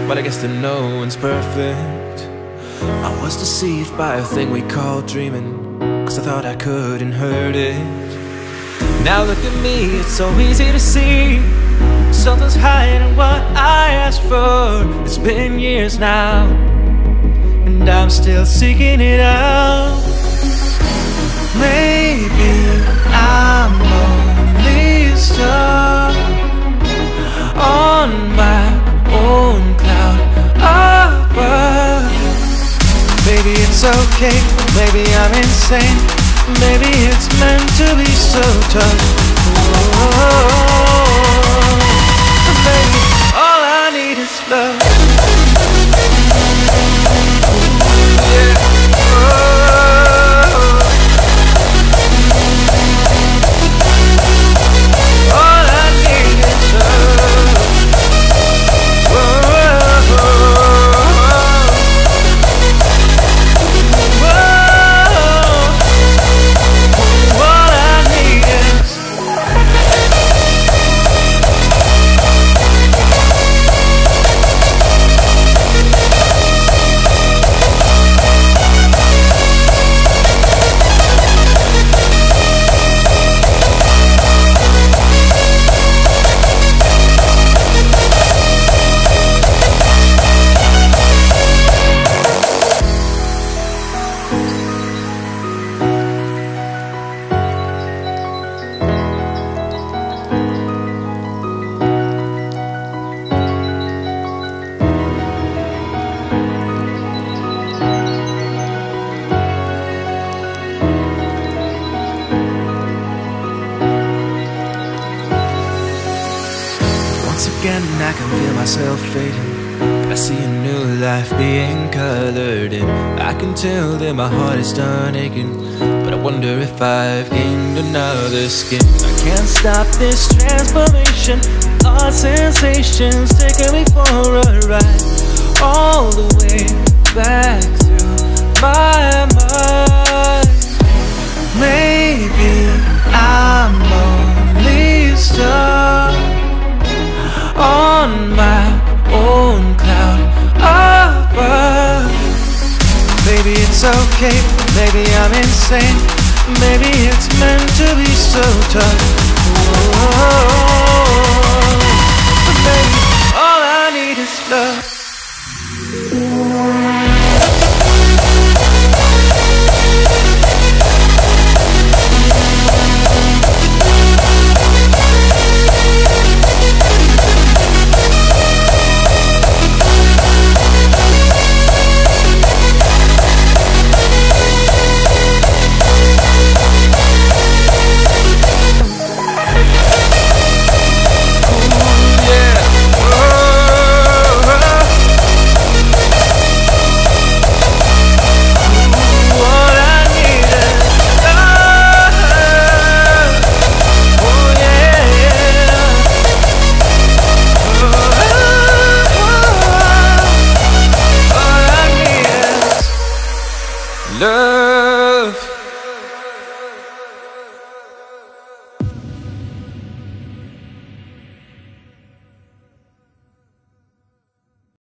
but I guess that no one's perfect. I was deceived by a thing we called dreaming, 'cause I thought I couldn't hurt it. Now look at me, it's so easy to see something's hiding what I asked for. It's been years now, and I'm still seeking it out. Maybe I'm only stuck on my own cloud above. Maybe it's okay, maybe I'm insane, maybe it's meant to be so tough. Baby, all I need is love. Once again I can feel myself fading, I see a new life being colored in. I can tell that my heart is done aching, but I wonder if I've gained another skin. I can't stop this transformation, all sensations taking me for a ride, all the way back through my mind. Maybe I'm only stuck on my own cloud above. Maybe it's okay, maybe I'm insane, maybe it's meant to be so tough. But baby, all I need is love. Love.